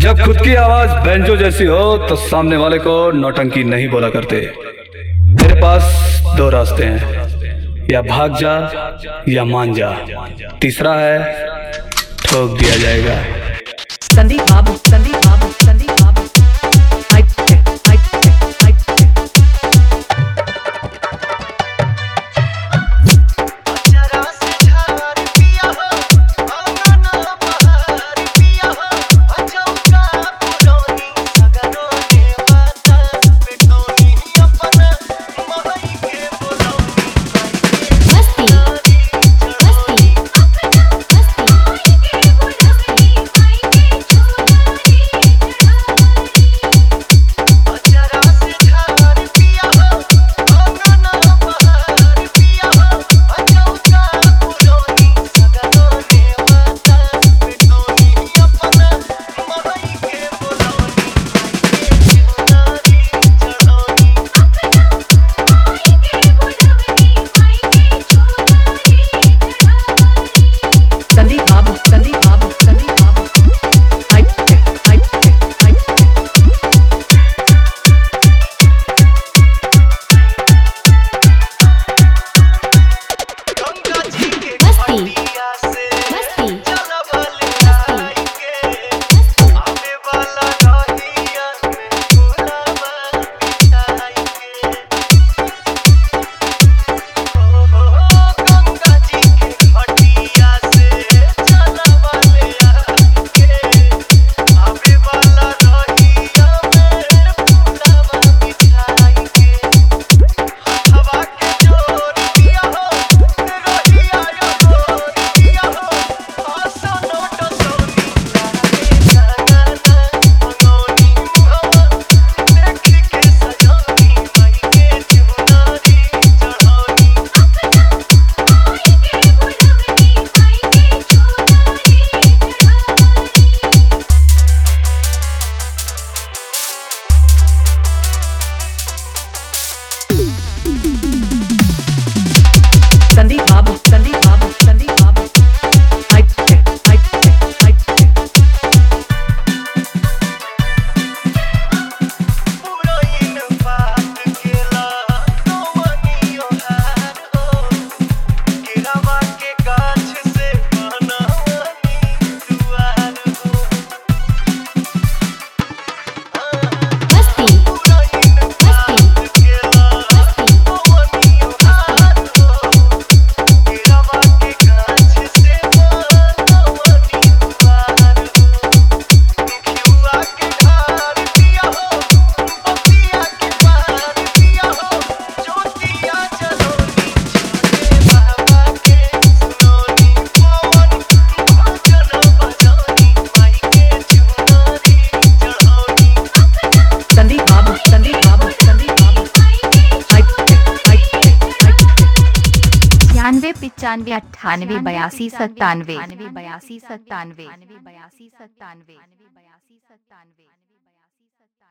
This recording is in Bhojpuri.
जब खुद की आवाज बैंजो जैसी हो तो सामने वाले को नौटंकी नहीं बोला करते। तेरे पास दो रास्ते हैं, या भाग जा या मान जा। तीसरा है ठोक दिया जाएगा। Sandeep Babu, Sandeep Babu, Sandeep Babu. Hi tech, hi tech, hi tech. जरा से झार पिया हो, आंगन बहार पिया हो, अचौका पुरौनी सगरो देवता बेटौनी अपन महई के बोलौनी। मस्ती मस्ती जरा से झार पिया हो, आंगन बहार पिया हो, अचौका पुरौनी सगरो देवता बेटौनी अपन महई के बोलौनी। चिहुनारी Chaduni Sandeep Babu, Sandeep Babu, Sandeep Babu. Hi tech, hi tech, hi tech. Ganga ji के मस्ती घाटिया से मस्ती चलवल लाई के आवे वाला रहिया में गुलाबा बिछाई के। ओ गंगा जी के घाटिया से चलवल आई के आवे वाला रहिया में गुलाबा बिछाई के। हवा के जोर दिया हो, रहिया यो गोर दिया हो, आसनो डसौनी लागे सगन मंगौनी मुहवा देख के सजौनी माई के चिहुनारी Chaduni. Sandeep Babu, Sandeep Babu, Sandeep Babu. Hi tech, hi tech, hi tech. पुरैन बात केला नौवनियो हार हो, केरावा के गाछ से बनवनी दुआर हो। मस्ती पुरैन बात केला नौवनियो हार हो, केरावा के गाछ से बनवनी दुआर हो। घिउवा के ढार दिया हो, बतिया के पार दिया हो, ज्योतिया जलौनी छोटे बाबा के सुनौनी पवन भजन बजौनी माई के चिहुनारी Chaduni. Sandeep Babu, Sandeep Babu, Sandeep Babu. Hi tech, hi tech, hi tech. 96 95 98 82 97 92 97 92 97